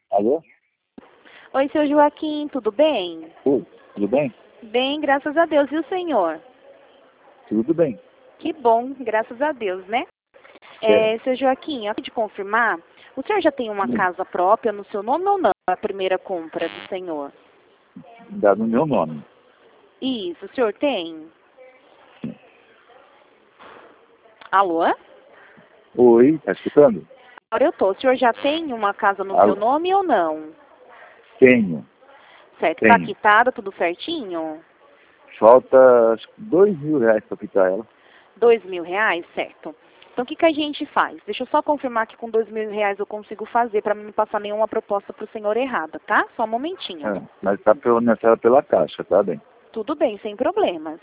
Alô? Oi, seu Joaquim, tudo bem? Oi, tudo bem? Bem, graças a Deus. E o senhor? Tudo bem. Que bom, graças a Deus, né? É, Seu Joaquim, antes de confirmar, o senhor já tem uma sim, casa própria no seu nome ou não? A primeira compra do senhor? dá no meu nome. Isso, o senhor tem? Alô? Oi, tá escutando? Agora eu tô. O senhor já tem uma casa no seu Alô? nome ou não? Tenho, Certo, tá tenho. quitada, tudo certinho? Falta acho que R$ 2.000 para quitar ela. R$ 2.000, certo. Então, o que a gente faz? Deixa eu só confirmar que com R$ 2.000 eu consigo fazer para não passar nenhuma proposta para o senhor errada, tá? Só um momentinho. Mas tá nessa pela caixa, tá bem. Tudo bem, sem problemas.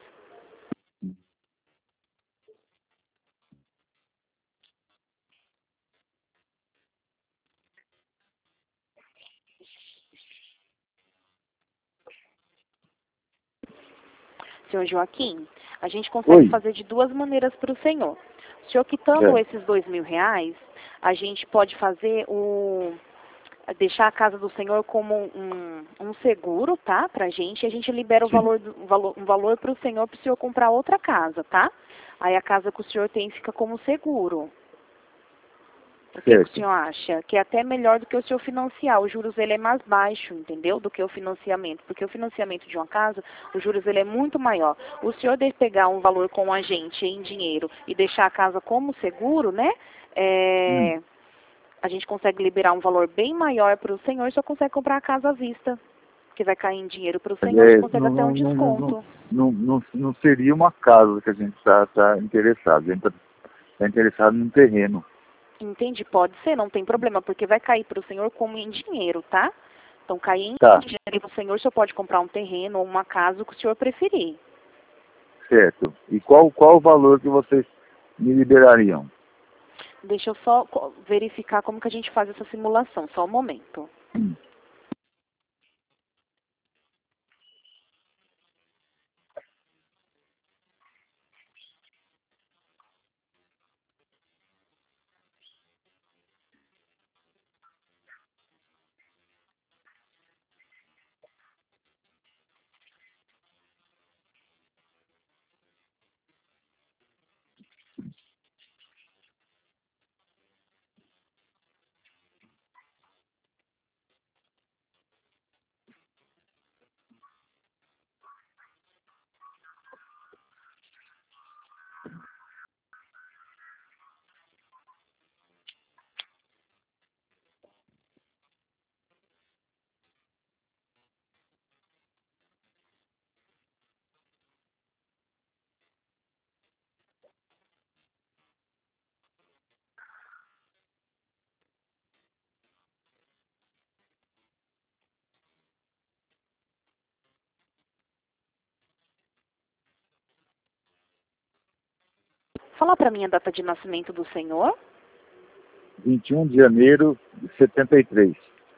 Senhor Joaquim, a gente consegue Oi, fazer de duas maneiras para o senhor. O senhor quitando é, esses R$ 2.000, a gente pode fazer deixar a casa do senhor como um seguro, tá? Pra gente, e a gente libera sim. um valor para o senhor comprar outra casa, tá? Aí a casa que o senhor tem fica como seguro. O que o Certo. senhor acha? Que é até melhor do que o senhor financiar. Os juros ele é mais baixo, entendeu? Do que o financiamento. Porque o financiamento de uma casa, os juros ele é muito maior. O senhor deve pegar um valor com a gente em dinheiro e deixar a casa como seguro, né? Hum, A gente consegue liberar um valor bem maior para o senhor e só consegue comprar a casa à vista. Que vai cair em dinheiro para o senhor, a gente consegue não, até um não, não, não, não, desconto. não seria uma casa que a gente tá interessado. A gente tá interessado num terreno. Entende? Pode ser, não tem problema, porque vai cair para o senhor como em dinheiro, tá? Então, cair em Tá, dinheiro e o senhor só pode comprar um terreno ou uma casa, o que o senhor preferir. certo. E qual o valor que vocês me liberariam? Deixa eu só verificar como que a gente faz essa simulação, só um momento. Hum. Fala para mim a data de nascimento do senhor. 21 de janeiro de 73.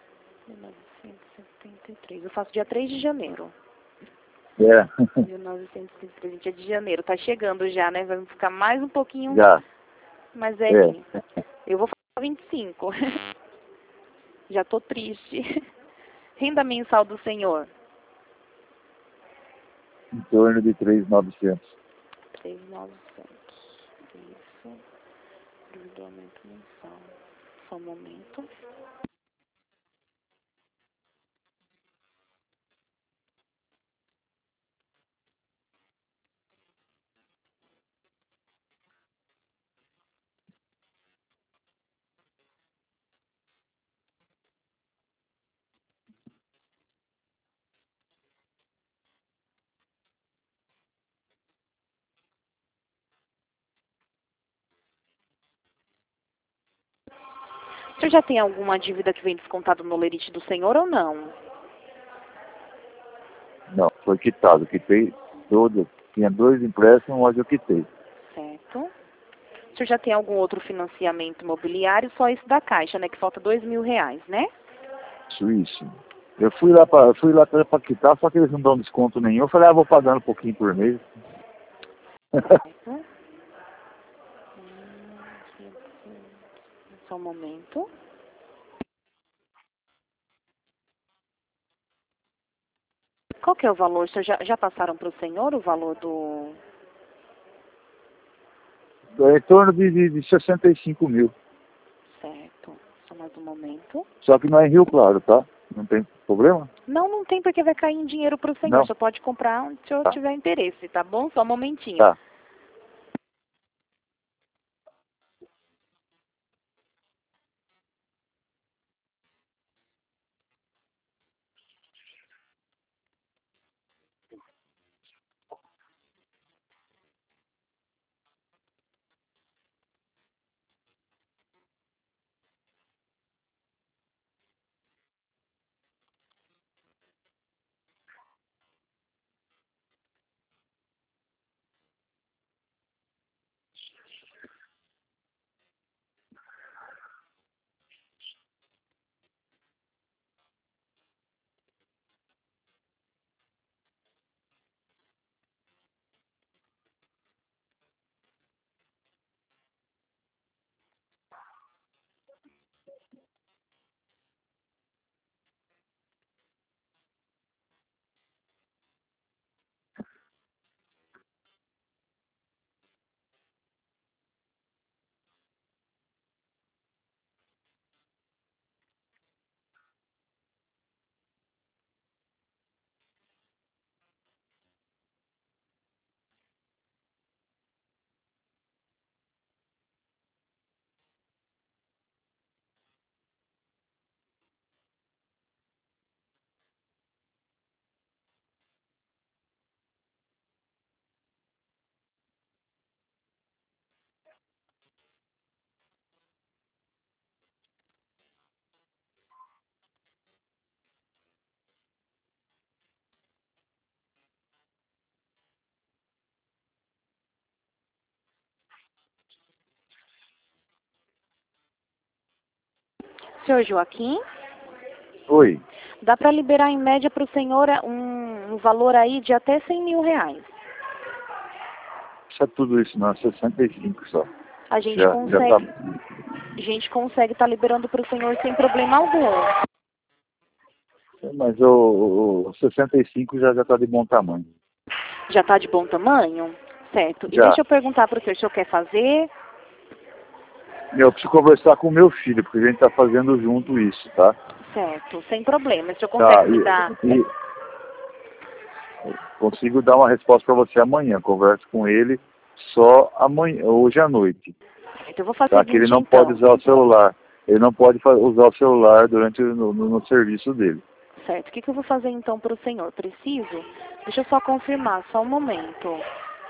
1973. Eu faço dia 3 de janeiro. É, 1973, dia de janeiro. Tá chegando já, né? Vai ficar mais um pouquinho já, mais é, velhinho. Eu vou falar 25. Já tô triste. Renda mensal do senhor. em torno de 3.900. 3.900. Isso. Endividamento mensal. Só um momento. O senhor já tem alguma dívida que vem descontado no lerite do senhor ou não? Não, foi quitado, quitei todo, tinha 2 empréstimos, mas eu quitei. Certo. O senhor já tem algum outro financiamento imobiliário? Só esse da Caixa, né? Que falta R$ 2.000, né? Isso. Eu fui lá para quitar, só que eles não dão desconto nenhum. Eu falei, vou pagando um pouquinho por mês. Certo. Só um momento. Qual que é o valor? O senhor já passaram para o senhor o valor do... É em torno de 65 mil. Certo. Só mais um momento. Só que não é em Rio Claro, tá? Não tem problema? Não, não tem porque vai cair em dinheiro para o senhor. Não. Só pode comprar onde o senhor Tá. tiver interesse, tá bom? Só um momentinho. Tá. Senhor Joaquim, Oi. dá para liberar em média para o senhor um valor aí de até 100 mil reais. Isso é tudo isso, não. 65 só. A gente Já consegue, tá. a gente consegue estar liberando para o senhor sem problema algum. Mas o 65 já tá de bom tamanho. Já está de bom tamanho? Certo. E Já. deixa eu perguntar para o senhor quer fazer? Eu preciso conversar com o meu filho, porque a gente tá fazendo junto isso, tá? Certo, sem problema. O senhor Tá, consegue me dar... e consigo dar uma resposta para você amanhã. Converso com ele só amanhã, hoje à noite. Certo, eu vou fazer Tá? o Que ele seguinte, não então. pode usar o celular. Ele não pode usar o celular durante no serviço dele. Certo. O que eu vou fazer então para o senhor? Preciso? Deixa eu só confirmar, só um momento.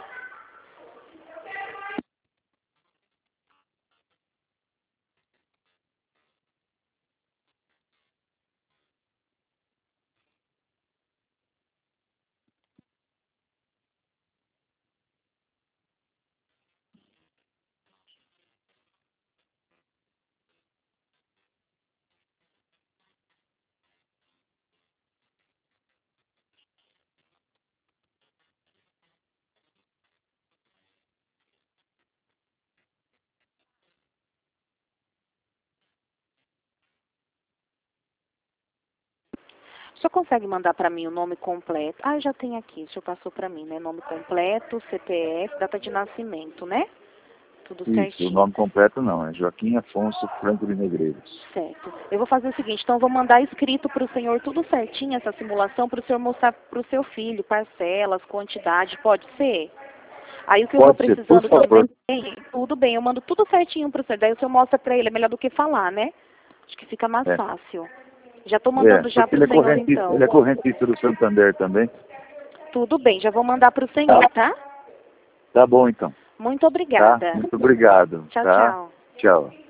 O senhor consegue mandar para mim o nome completo? Ah, já tem aqui, o senhor passou para mim, né? Nome completo, CPF, data de nascimento, né? Tudo Isso, o certinho. nome completo não, é Joaquim Afonso Franco de Negreiros. Certo. Eu vou fazer o seguinte, então eu vou mandar escrito para o senhor tudo certinho, essa simulação, para o senhor mostrar para o seu filho, parcelas, quantidade, pode ser? Aí o que eu vou Pode ser, por precisando favor. também, tudo bem, eu mando tudo certinho para o senhor, daí o senhor mostra para ele, é melhor do que falar, né? Acho que fica mais É. fácil. Já estou mandando já Porque para o senhor, ele então. é correntista do Santander também. Tudo bem, já vou mandar para o senhor, tá? Tá bom então. Muito Tá? obrigada. Muito obrigado. Tchau, Tá? tchau. Tchau.